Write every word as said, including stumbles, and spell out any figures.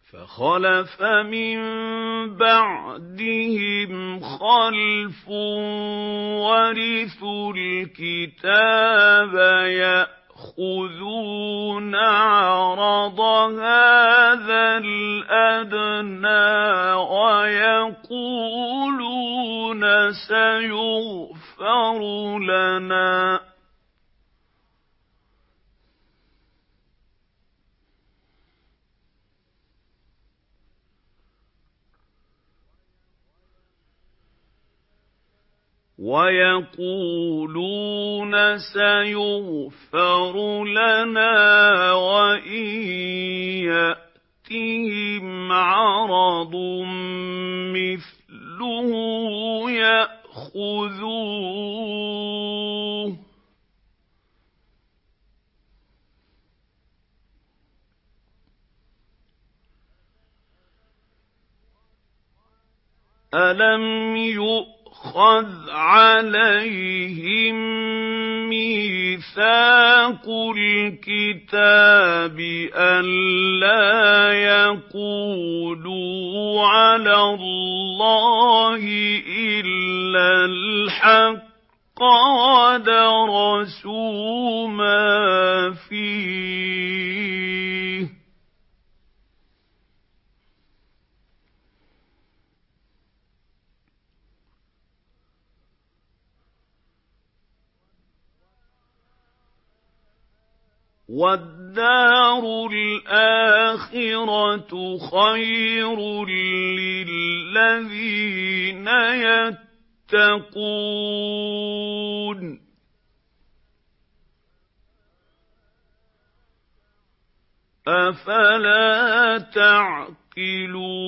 فَخَلَفَ مِن بَعْدِهِمْ خَلْفٌ وَرِثُوا الْكِتَابَ يَأْخُذُونَ عَرَضَ هَٰذَا الْأَدْنَىٰ وَيَقُولُونَ سَيُغْفَرُ لَنَا وَيَقُولُونَ سَيُغْفَرُ لَنَا وَإِن يَأْتِهِمْ عَرَضٌ مِّثْلُهُ يَأْخُذُوهُ ۚ أَلَمْ يُؤْخَذْ عَلَيْهِم مِّيثَاقُ الْكِتَابِ أَن لَّا يَقُولُوا عَلَى اللَّهِ إِلَّا الْحَقَّ وَدَرَسُوا مَا فِيهِ ۗ وَالدَّارُ الْآخِرَةُ خَيْرٌ لِّلَّذِينَ يَتَّقُونَ ۗ أَفَلَا تَعْقِلُونَ